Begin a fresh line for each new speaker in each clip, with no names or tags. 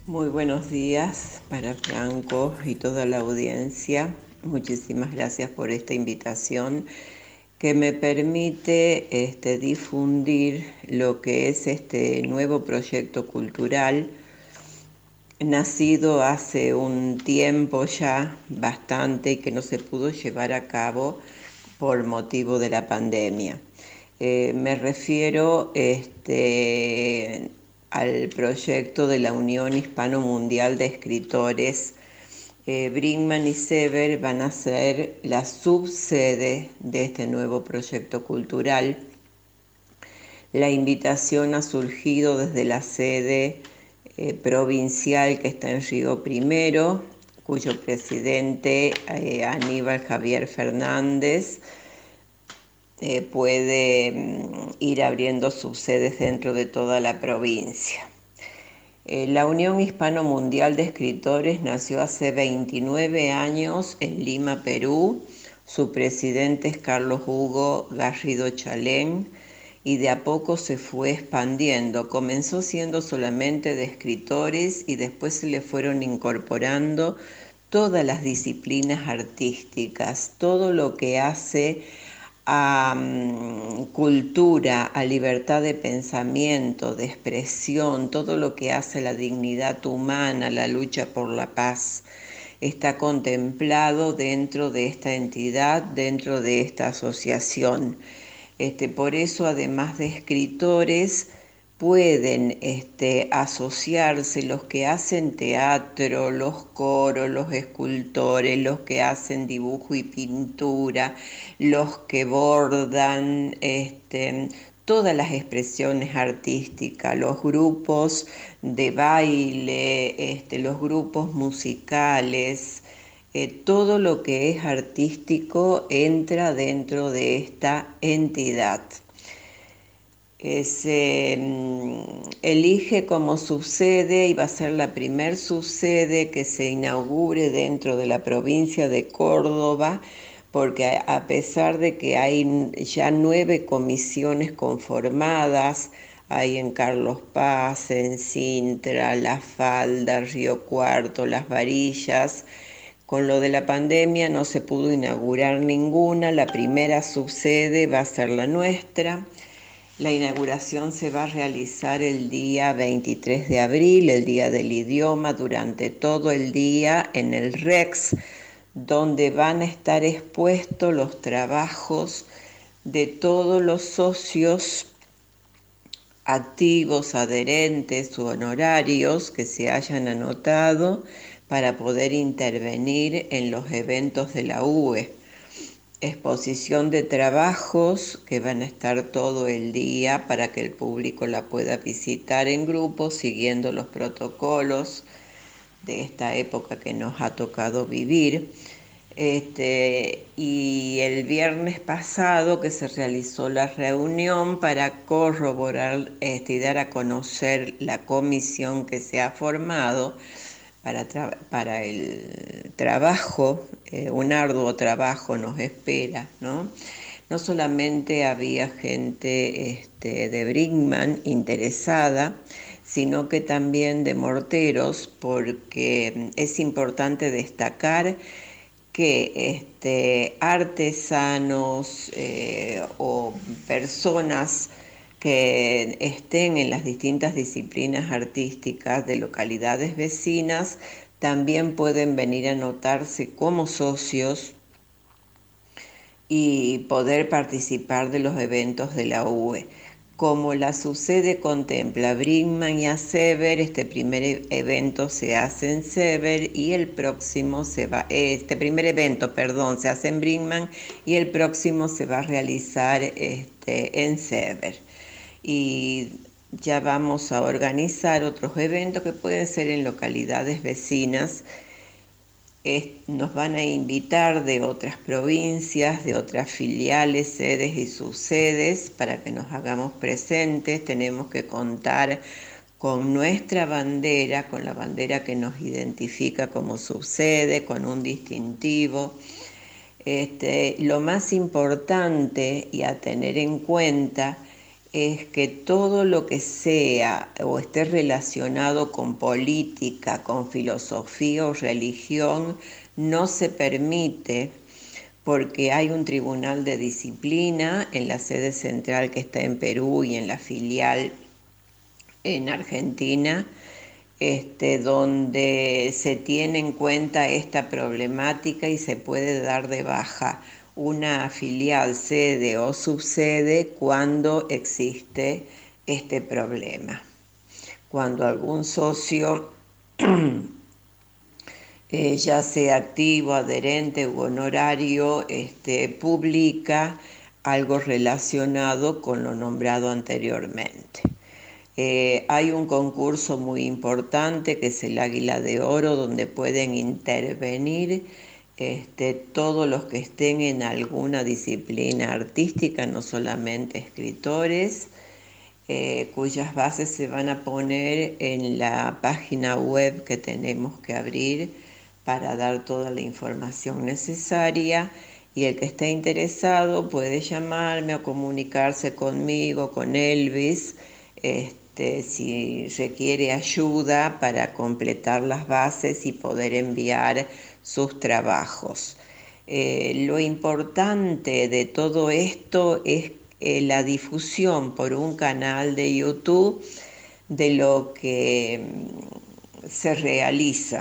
Muy buenos días para Franco y toda la audiencia. Muchísimas gracias por esta invitación que me permite difundir lo que es este nuevo proyecto cultural, nacido hace un tiempo ya bastante y que no se pudo llevar a cabo por motivo de la pandemia. Me refiero al proyecto de la Unión Hispano-Mundial de Escritores. Brinkman y Sever van a ser la subsede de este nuevo proyecto cultural. La invitación ha surgido desde la sede provincial que está en Río Primero, cuyo presidente Aníbal Javier Fernández puede ir abriendo subsedes dentro de toda la provincia. La Unión Hispano-Mundial de Escritores nació hace 29 años en Lima, Perú. Su presidente es Carlos Hugo Garrido Chalén y de a poco se fue expandiendo. Comenzó siendo solamente de escritores y después se le fueron incorporando todas las disciplinas artísticas, todo lo que hace a cultura, a libertad de pensamiento, de expresión, todo lo que hace la dignidad humana, la lucha por la paz, está contemplado dentro de esta entidad, dentro de esta asociación. Por eso, además de escritores, pueden asociarse los que hacen teatro, los coros, los escultores, los que hacen dibujo y pintura, los que bordan, todas las expresiones artísticas, los grupos de baile, los grupos musicales. Todo lo que es artístico entra dentro de esta entidad. Se elige como subsede y va a ser la primer subsede que se inaugure dentro de la provincia de Córdoba, porque a pesar de que hay ya 9 comisiones conformadas, hay en Carlos Paz, en Sintra, La Falda, Río Cuarto, Las Varillas. Con lo de la pandemia no se pudo inaugurar ninguna. La primera subsede va a ser la nuestra. La inauguración se va a realizar el día 23 de abril, el Día del Idioma, durante todo el día en el Rex, donde van a estar expuestos los trabajos de todos los socios activos, adherentes o honorarios que se hayan anotado para poder intervenir en los eventos de la UE. Exposición de trabajos que van a estar todo el día para que el público la pueda visitar en grupo, siguiendo los protocolos de esta época que nos ha tocado vivir. Y el viernes pasado que se realizó la reunión para corroborar y dar a conocer la comisión que se ha formado para el trabajo, un arduo trabajo nos espera, ¿no? No solamente había gente de Brinkman interesada, sino que también de morteros, porque es importante destacar que artesanos o personas que estén en las distintas disciplinas artísticas de localidades vecinas también pueden venir a anotarse como socios y poder participar de los eventos de la UE. Como la subsede contempla Brinkman y a Sever, este primer evento se hace en Sever y el próximo este primer evento, perdón, se hace en Brinkman y el próximo se va a realizar en Sever. Y ya vamos a organizar otros eventos que pueden ser en localidades vecinas. Nos van a invitar de otras provincias, de otras filiales, sedes y subsedes para que nos hagamos presentes. Tenemos que contar con nuestra bandera, con la bandera que nos identifica como subsede, con un distintivo. Lo más importante y a tener en cuenta es que todo lo que sea o esté relacionado con política, con filosofía o religión no se permite, porque hay un tribunal de disciplina en la sede central que está en Perú y en la filial en Argentina, donde se tiene en cuenta esta problemática y se puede dar de baja una filial, sede o subsede cuando existe este problema. Cuando algún socio, ya sea activo, adherente u honorario, publica algo relacionado con lo nombrado anteriormente. Hay un concurso muy importante que es el Águila de Oro, donde pueden intervenir todos los que estén en alguna disciplina artística, no solamente escritores, cuyas bases se van a poner en la página web que tenemos que abrir para dar toda la información necesaria. Y el que esté interesado puede llamarme o comunicarse conmigo, con Elvis, si requiere ayuda para completar las bases y poder enviar sus trabajos. Lo importante de todo esto es la difusión por un canal de YouTube de lo que se realiza.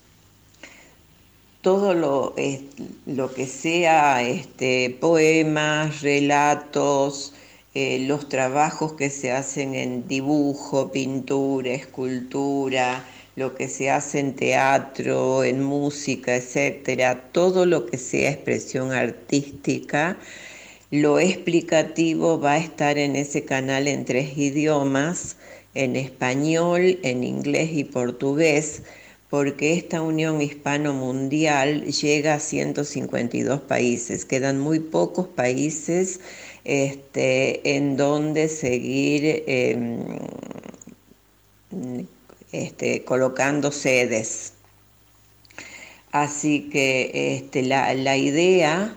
Todo lo que sea poemas, relatos, los trabajos que se hacen en dibujo, pintura, escultura, lo que se hace en teatro, en música, etcétera, todo lo que sea expresión artística, lo explicativo va a estar en ese canal en 3 idiomas, en español, en inglés y portugués, porque esta Unión Hispano Mundial llega a 152 países. Quedan muy pocos países en donde seguir colocando sedes. Así que la idea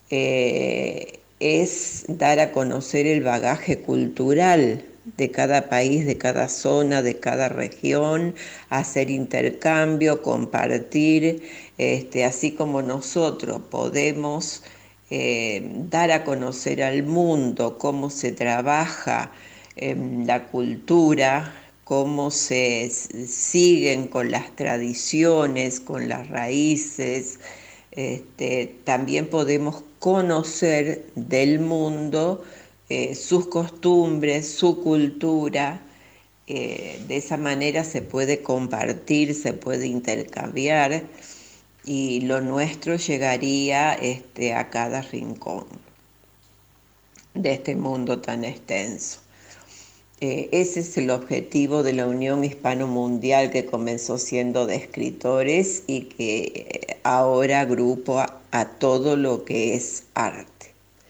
es dar a conocer el bagaje cultural de cada país, de cada zona, de cada región, hacer intercambio, compartir, así como nosotros podemos dar a conocer al mundo cómo se trabaja la cultura, cómo se siguen con las tradiciones, con las raíces. También podemos conocer del mundo sus costumbres, su cultura. De esa manera se puede compartir, se puede intercambiar y lo nuestro llegaría a cada rincón de este mundo tan extenso. Ese es el objetivo de la Unión Hispano Mundial, que comenzó siendo de escritores y que ahora agrupa a todo lo que es arte.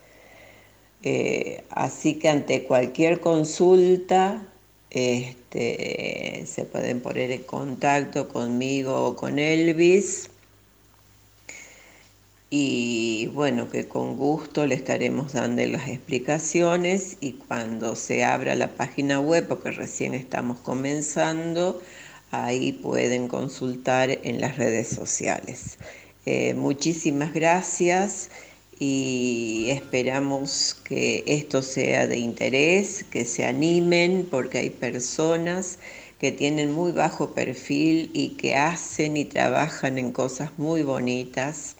Así que ante cualquier consulta se pueden poner en contacto conmigo o con Elvis. Y bueno, que con gusto le estaremos dando las explicaciones, y cuando se abra la página web, porque recién estamos comenzando, ahí pueden consultar en las redes sociales. Muchísimas gracias y esperamos que esto sea de interés, que se animen, porque hay personas que tienen muy bajo perfil y que hacen y trabajan en cosas muy bonitas,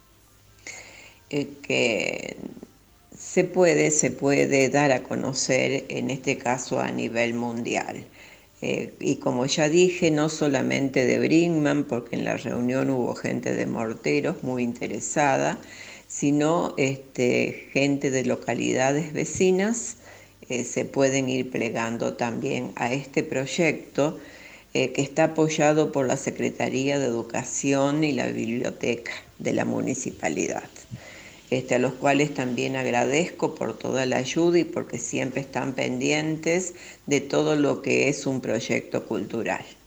que se puede dar a conocer, en este caso a nivel mundial. Y como ya dije, no solamente de Brinkmann, porque en la reunión hubo gente de Morteros muy interesada, sino gente de localidades vecinas. Se pueden ir plegando también a este proyecto, que está apoyado por la Secretaría de Educación y la Biblioteca de la Municipalidad. A los cuales también agradezco por toda la ayuda y porque siempre están pendientes de todo lo que es un proyecto cultural.